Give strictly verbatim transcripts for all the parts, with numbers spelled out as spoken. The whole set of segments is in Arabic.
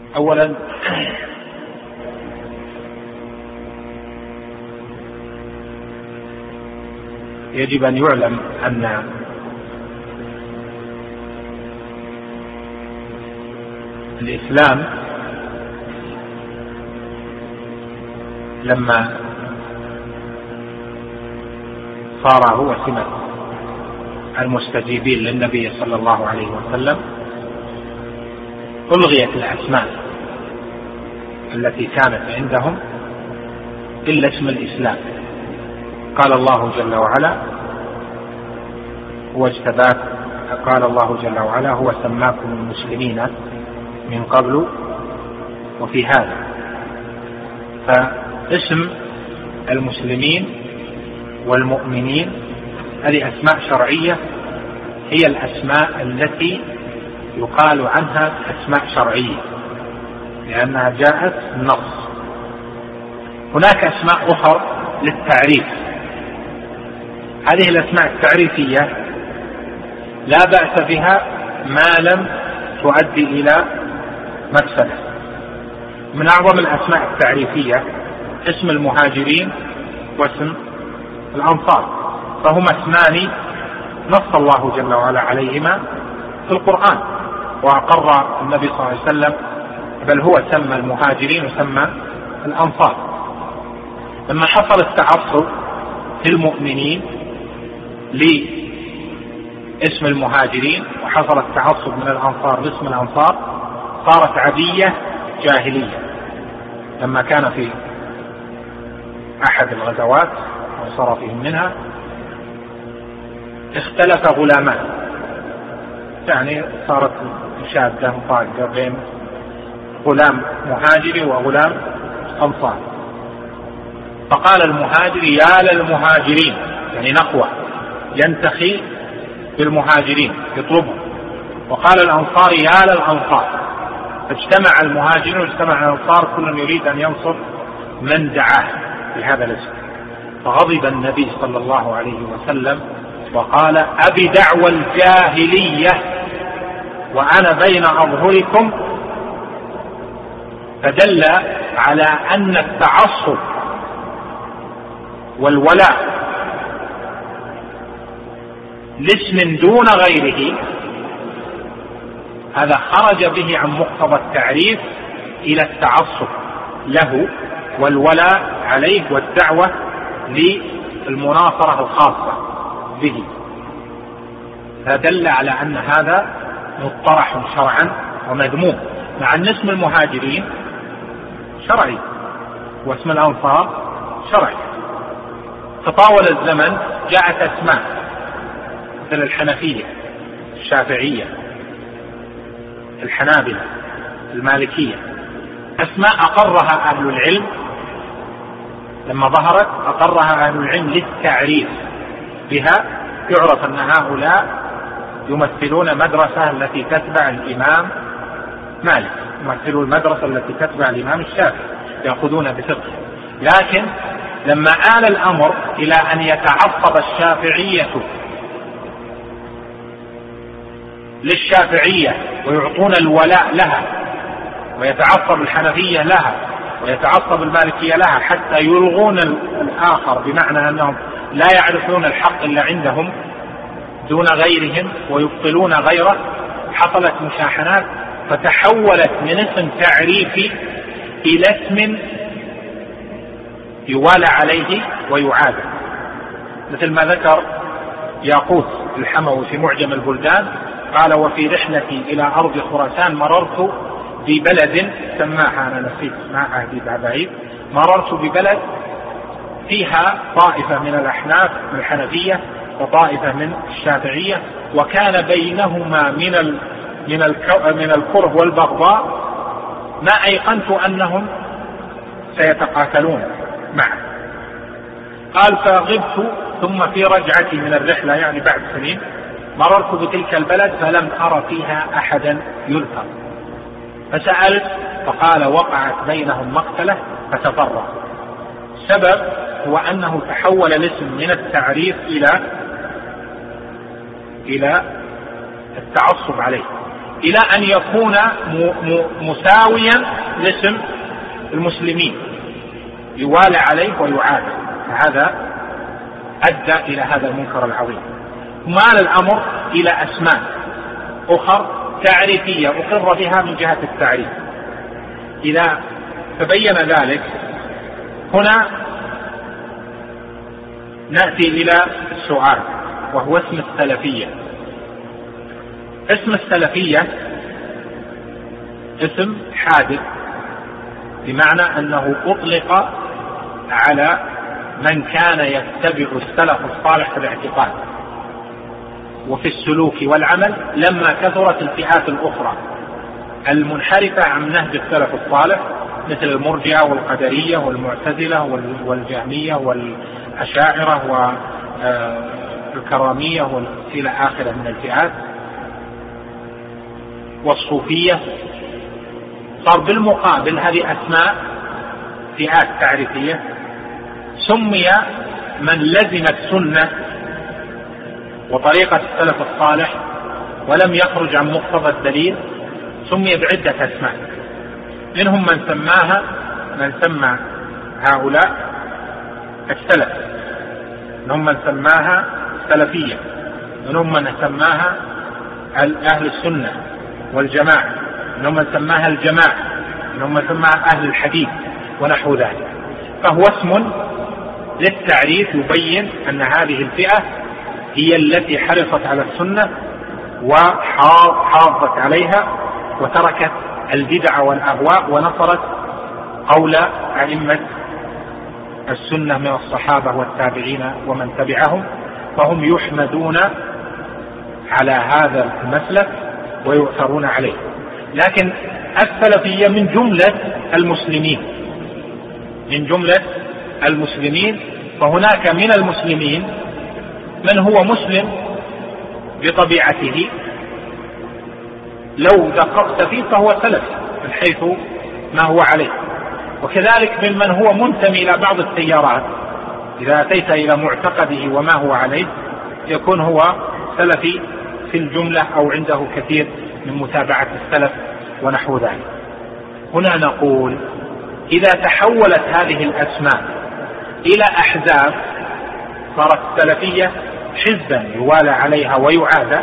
أولا يجب أن يعلم أن الإسلام لما صار هو سمة المستجيبين للنبي صلى الله عليه وسلم ألغيت الأسماء التي كانت عندهم إلا اسم الإسلام. قال الله جل وعلا هو اجتباك، قال الله جل وعلا هو سماكم المسلمين من قبل وفي هذا. فاسم المسلمين والمؤمنين هذه أسماء شرعية، هي الأسماء التي يقال عنها أسماء شرعية لأنها جاءت النص. هناك أسماء أخرى للتعريف، هذه الأسماء التعريفية لا بأس بها ما لم تؤدي إلى مفسدة. من أعظم الأسماء التعريفية اسم المهاجرين واسم الأنصار، فهما اسمان نص الله جل وعلا عليهما في القرآن، وأقر النبي صلى الله عليه وسلم، بل هو سمى المهاجرين وسمى الأنصار. لما حصل التعصب في المؤمنين لاسم المهاجرين وحصل التعصب من الأنصار لاسم الأنصار صارت عادية جاهلية. لما كان في أحد الغزوات وصرفهم منها اختلف غلامان، يعني صارت مشادة مفاجئة بين غلام مهاجري وغلام أنصار، فقال المهاجري يا للمهاجرين، يعني نقوة ينتخي بالمهاجرين يطلبهم، وقال الأنصار يا للأنصار، فاجتمع المهاجرين واجتمع الأنصار كل يريد أن ينصر من دعاه بهذا الاسم. فغضب النبي صلى الله عليه وسلم وقال أبي دعوى الجاهلية وأنا بين أظهركم، فدل على أن التعصب والولاء لاسم دون غيره هذا خرج به عن مقتضى التعريف إلى التعصب له والولاء عليه والدعوة للمناصرة الخاصة به، فدل على أن هذا مطرح شرعا ومذموم، مع أن اسم المهاجرين شرعي واسم الأنصار شرعي. تطاول الزمن جاءت أسماء مثل الحنفية، الشافعية، الحنابلة، المالكية، أسماء أقرها أهل العلم لما ظهرت أقرها أهل العلم للتعريف بها، يعرف أن هؤلاء يمثلون مدرسة التي تتبع الإمام مالك، يمثلون المدرسة التي تتبع الإمام الشافعي، يأخذون بفقه. لكن لما آل الأمر إلى أن يتعصب الشافعية للشافعية ويعطون الولاء لها، ويتعصب الحنفية لها، ويتعصب المالكية لها، حتى يلغون الآخر، بمعنى أنهم لا يعرفون الحق إلا عندهم دون غيرهم ويبطلون غيره، حصلت مشاحنات فتحولت من اسم تعريفي إلى اسم يوالى عليه ويعاد، مثل ما ذكر ياقوت الحموي في معجم البلدان، قال وفي رحلتي إلى أرض خراسان مررت ببلد سماها، أنا نسيت ما عهدي بعيد، مررت ببلد فيها طائفة من الأحناف من الحنفية وطائفة من الشافعية، وكان بينهما من ال من من الكره والبغضاء ما أيقنت أنهم سيتقاتلون معه. قال فغبت، ثم في رجعتي من الرحلة يعني بعد سنين مررت بتلك البلد فلم أرى فيها أحدا يذكر، فسألت فقال وقعت بينهم مقتلة فتفرقوا. السبب هو أنه تحول الاسم من التعريف إلى إلى التعصب عليه. إلى أن يكون مساويا لاسم المسلمين، يوالى عليه ويعادى. فهذا أدى إلى هذا المنكر العظيم. مال الأمر إلى أسماء أخر تعريفية أقر بها من جهة التعريف. إذا تبين ذلك هنا نأتي إلى السؤال، وهو اسم السلفية. اسم السلفية اسم حادث، بمعنى أنه أطلق على من كان يتبع السلف الصالح في الاعتقاد وفي السلوك والعمل، لما كثرت الفئات الأخرى المنحرفة عن نهج السلف الصالح، مثل المرجئة والقدرية والمعتزلة والجهمية والأشاعرة والكرامية إلى آخره من الفئات، والصوفية. صار بالمقابل هذه أسماء فئات تعريفية. سمي من لزم السنة وطريقة السلف الصالح ولم يخرج عن مقتضى الدليل، سمي بعدة أسماء. منهم من سماها من سمى هؤلاء السلف، منهم من سماها السلفية، منهم من سماها أهل السنة والجماعة، منهم من سماها الجماعة، منهم من سماها أهل الحديث ونحو ذلك. فهو اسم للتعريف يبين أن هذه الفئة هي التي حرصت على السنة وحافظت عليها وتركت البدع والأهواء ونصرت قول أئمة السنة من الصحابة والتابعين ومن تبعهم، فهم يحمدون على هذا المسلك ويؤثرون عليه. لكن السلفية من جملة المسلمين، من جملة المسلمين، فهناك من المسلمين من هو مسلم بطبيعته، لو دققت فيه فهو سلفي من حيث ما هو عليه. وكذلك ممن هو منتمي إلى بعض التيارات، إذا أتيت إلى معتقده وما هو عليه يكون هو سلفي في الجملة أو عنده كثير من متابعة السلف ونحو ذلك. هنا نقول إذا تحولت هذه الأسماء إلى أحزاب، صارت السلفية حزبا يوالى عليها ويعادى،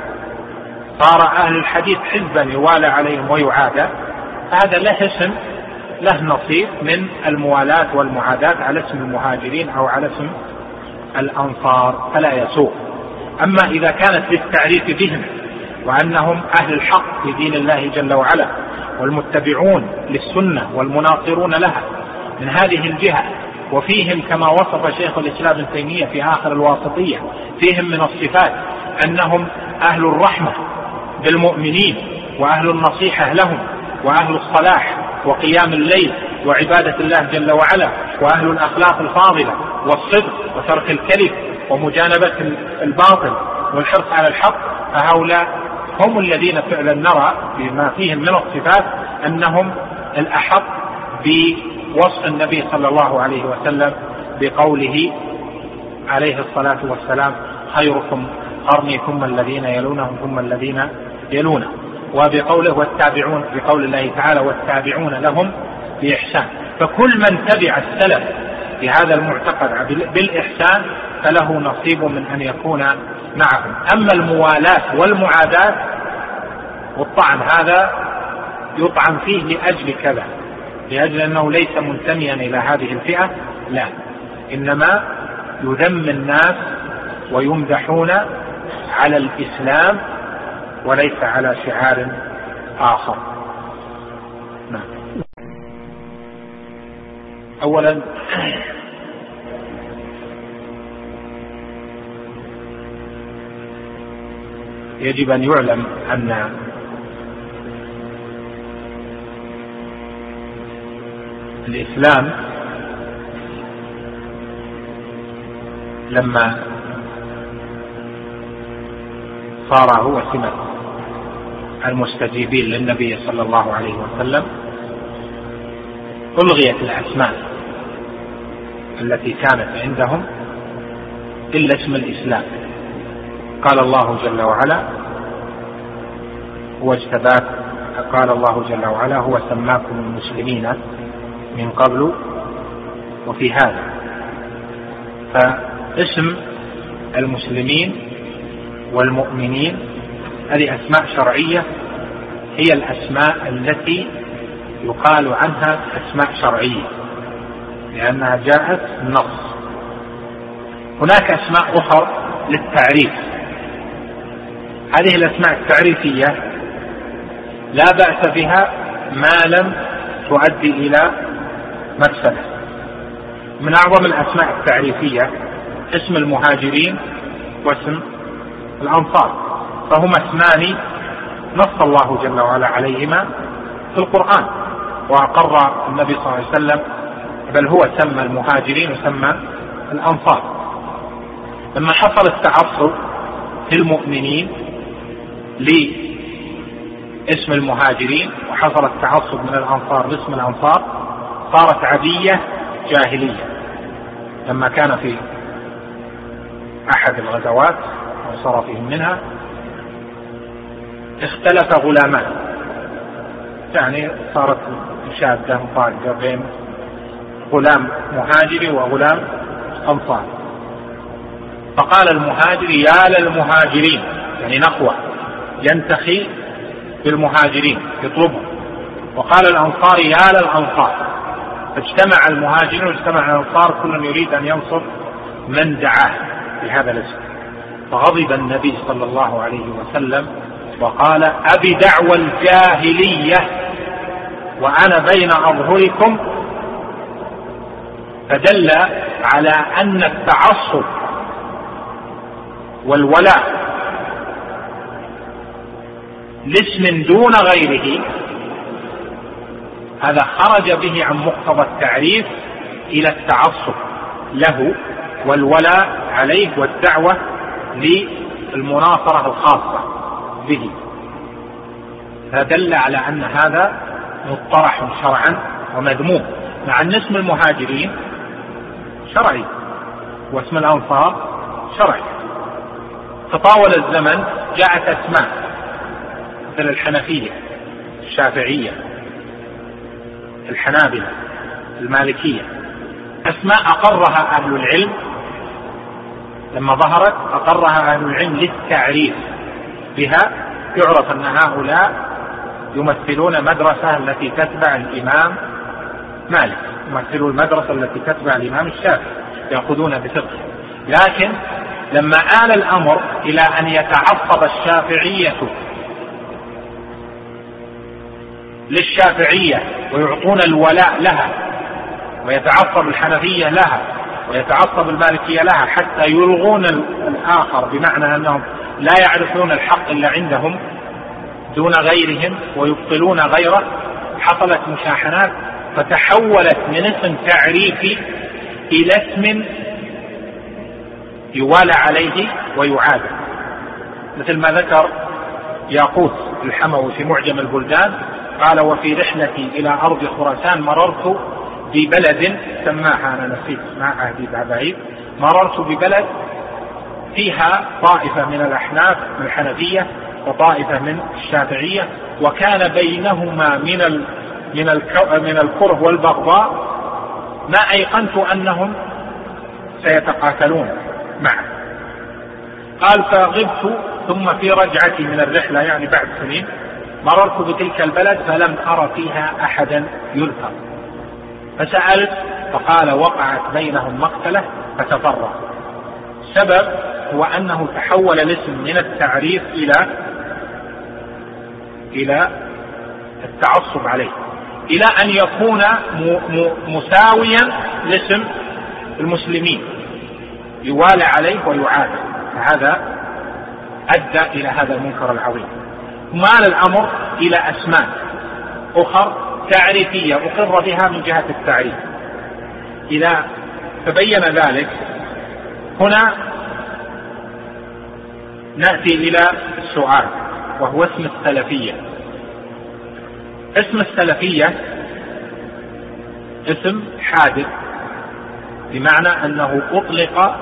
صار أهل الحديث حزبا يوالى عليهم ويعادى، فهذا له اسم له نصيب من الموالاة والمعاداة على اسم المهاجرين أو على اسم الأنصار، فلا يسوق. أما إذا كانت للتعريف بهم وأنهم أهل الحق في دين الله جل وعلا والمتبعون للسنة والمناصرون لها من هذه الجهة، وفيهم كما وصف شيخ الإسلام ابن تيمية في آخر الواسطية فيهم من الصفات أنهم أهل الرحمة بالمؤمنين وأهل النصيحة لهم وأهل الصلاح وقيام الليل وعبادة الله جل وعلا وأهل الأخلاق الفاضلة والصدق وترك الكذب ومجانبة الباطل والحرص على الحق، فهؤلاء هم الذين فعلا نرى بما فيهم من الصفات أنهم الأحق بوصف النبي صلى الله عليه وسلم بقوله عليه الصلاة والسلام خيركم قرني ثم الذين يلونهم ثم الذين يلونهم، وبقوله والتابعون بقول الله تعالى والتابعون لهم بإحسان. فكل من تبع السلف في هذا المعتقد بالإحسان فله نصيب من أن يكون معهم. أما الموالاة والمعاداة والطعن هذا يطعن فيه لأجل كذا، لأجل أنه ليس منتميا إلى هذه الفئة، لا، إنما يذم الناس ويمدحون على الإسلام وليس على شعار آخر. نعم. أولا يجب أن يعلم أن الإسلام لما صار هو سمة المستجيبين للنبي صلى الله عليه وسلم ألغيت الأسماء التي كانت عندهم إلا اسم الإسلام. قال الله جل وعلا هو اجتباك. قال الله جل وعلا: هو سماكم المسلمين من قبل وفي هذا. فاسم المسلمين والمؤمنين هذه أسماء شرعية، هي الأسماء التي يقال عنها أسماء شرعية لأنها جاءت النص. هناك أسماء أخرى للتعريف، هذه الأسماء التعريفية لا بأس بها ما لم تؤدي إلى مفسدة. من أعظم الأسماء التعريفية اسم المهاجرين واسم الأنصار، فهما اسمان نص الله جل وعلا عليهما في القرآن، وأقر النبي صلى الله عليه وسلم، بل هو سمى المهاجرين وسمى الأنصار. لما حصل التعصب في المؤمنين لاسم المهاجرين وحصل التعصب من الأنصار لاسم الأنصار، صارت عادية جاهلية. لما كان في أحد الغزوات وصرفهم منها اختلف غلامان، يعني صارت مشادة مفاجأة بين غلام مهاجري وغلام أنصاري، فقال المهاجر: يا للمهاجرين، يعني نقوة ينتخي بالمهاجرين يطلبهم، وقال الأنصار: يا للأنصار. فاجتمع المهاجرين واجتمع الأنصار، كل يريد أن ينصر من دعاه بهذا الاسم. فغضب النبي صلى الله عليه وسلم وقال: أبي دعوى الجاهلية وأنا بين أظهركم. فدل على أن التعصب والولاء لاسم دون غيره هذا خرج به عن مقتضى التعريف إلى التعصب له والولاء عليه والدعوة للمناصرة الخاصة به. فدل على أن هذا مطرح شرعا ومذموم، مع أن اسم المهاجرين شرعي واسم الأنصار شرعي. تطاول الزمن جاءت أسماء مثل الحنفية، الشافعية، الحنابلة، المالكية، أسماء أقرها أهل العلم لما ظهرت، أقرها أهل العلم للتعريف بها، يعرف أن هؤلاء يمثلون مدرسة التي تتبع الإمام مالك، يمثلون المدرسة التي تتبع الإمام الشافعي، يأخذون بفقه. لكن لما آل الأمر إلى أن يتعصب الشافعية للشافعية ويعطون الولاء لها، ويتعصب الحنفية لها، ويتعصب المالكية لها، حتى يلغون الآخر، بمعنى أنهم لا يعرفون الحق إلا عندهم دون غيرهم ويبطلون غيره، حصلت مشاحنات، فتحولت من اسم تعريفي إلى اسم يوالى عليه ويعاد. مثل ما ذكر ياقوت الحموي في معجم البلدان، قال: وفي رحلتي إلى أرض خراسان مررت ببلد سماها، أنا نسيت ما عهدي بعيد، مررت ببلد فيها طائفة من الأحناف من الحنفية وطائفة من الشافعية، وكان بينهما من ال من من الكره والبغضاء ما أيقنت أنهم سيتقاتلون معه. قال: فغبت، ثم في رجعتي من الرحلة يعني بعد سنين مررت بتلك البلد فلم أرى فيها أحدا يذكر، فسألت فقال: وقعت بينهم مقتلة فتفرقوا. السبب هو أنه تحول الاسم من التعريف إلى إلى التعصب عليه، إلى أن يكون مساويا لاسم المسلمين، يوالى عليه ويعاد. فهذا أدى إلى هذا المنكر العظيم. مال الأمر إلى أسماء أخرى تعريفية أقر بها من جهة التعريف. إذا تبين ذلك هنا نأتي إلى السؤال، وهو اسم السلفية. اسم السلفية اسم حادث، بمعنى أنه أطلق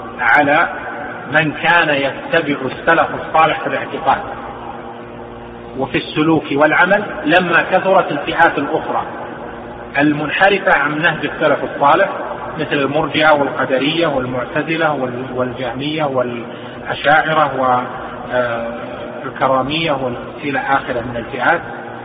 على من كان يتبع السلف الصالح في الاعتقاد، وفي السلوك والعمل لما كثرت الفئات الأخرى المنحرفة عن نهج السلف الصالح، مثل المرجئة والقدرية والمعتزلة والجهمية والأشاعرة والكرامية إلى آخره من الفئات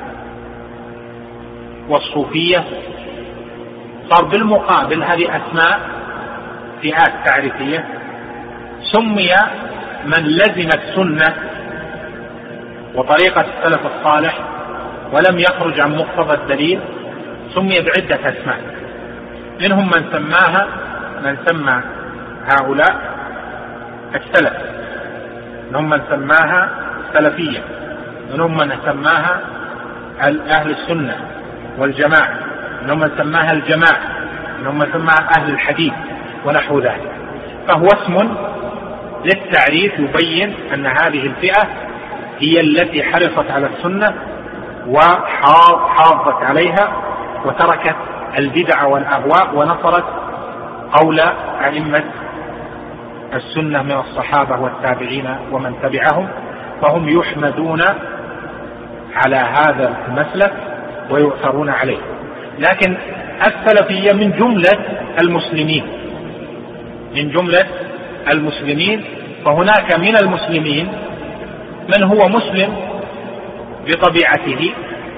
والصوفية. صار بالمقابل هذه أسماء فئات تعريفية. سمي من لزم السنة وطريقة السلف الصالح ولم يخرج عن مقتضى الدليل سمي بعدة أسماء، منهم من سماها من سمى هؤلاء السلف، منهم من سماها السلفية، منهم من سماها أهل السنة والجماعة، منهم من سماها الجماعة، منهم من سماها أهل الحديث ونحو ذلك. فهو اسم للتعريف يبين أن هذه الفئة هي التي حرصت على السنة وحافظت عليها وتركت البدع والأهواء ونصرت قول أئمة السنة من الصحابة والتابعين ومن تبعهم، فهم يحمدون على هذا المسلك ويؤثرون عليه. لكن السلفية من جملة المسلمين من جملة المسلمين فهناك من المسلمين من هو مسلم بطبيعته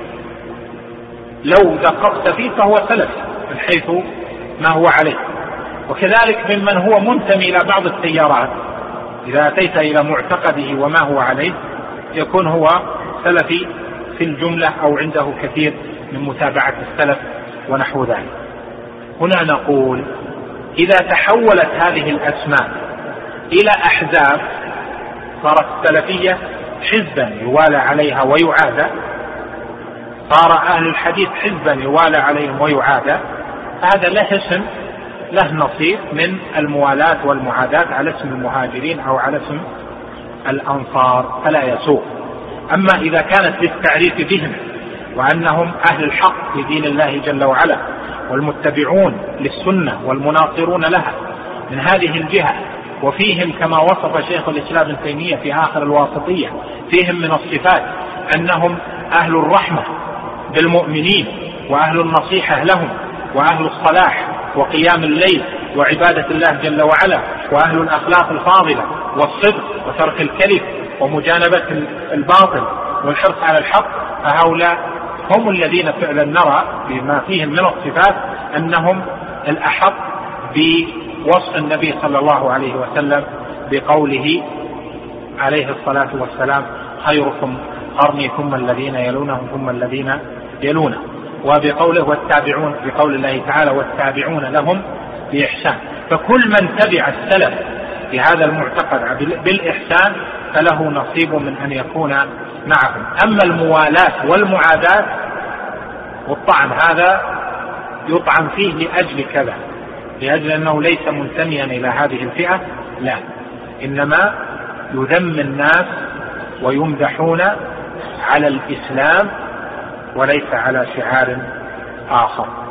لو دققت فيه فهو سلفي من حيث ما هو عليه، وكذلك ممن هو منتمي إلى بعض التيارات إذا أتيت إلى معتقده وما هو عليه يكون هو سلفي في الجملة أو عنده كثير من متابعة السلف ونحو ذلك. هنا نقول إذا تحولت هذه الأسماء إلى أحزاب صارت السلفية حزبا يوالى عليها ويعادى، صار أهل الحديث حزبا يوالى عليهم ويعادى، فهذا له اسم له نصيب من الموالاة والمعاداة على اسم المهاجرين أو على اسم الأنصار فلا يسوق. أما إذا كانت للتعريف بهم وأنهم أهل الحق في دين الله جل وعلا والمتبعون للسنة والمناصرون لها من هذه الجهة، وفيهم كما وصف شيخ الإسلام ابن تيمية في آخر الواسطية فيهم من الصفات أنهم أهل الرحمة بالمؤمنين وأهل النصيحة لهم وأهل الصلاح وقيام الليل وعبادة الله جل وعلا وأهل الأخلاق الفاضلة والصدق وترك الكذب ومجانبة الباطل والحرص على الحق، فهؤلاء هم الذين فعلا نرى بما فيهم من الصفات أنهم الأحق بوصف النبي صلى الله عليه وسلم بقوله عليه الصلاة والسلام خيركم قرني ثم الذين يلونهم ثم الذين يلونه، وبقوله والتابعون بقول الله تعالى والتابعون لهم بإحسان. فكل من تبع السلف في هذا المعتقد بالإحسان فله نصيب من أن يكون معهم. أما الموالاة والمعاداة والطعن هذا يطعن فيه لأجل كذا، لأجل أنه ليس منتميا إلى هذه الفئة، لا، إنما يذم الناس ويمدحون على الإسلام وليس على شعار آخر.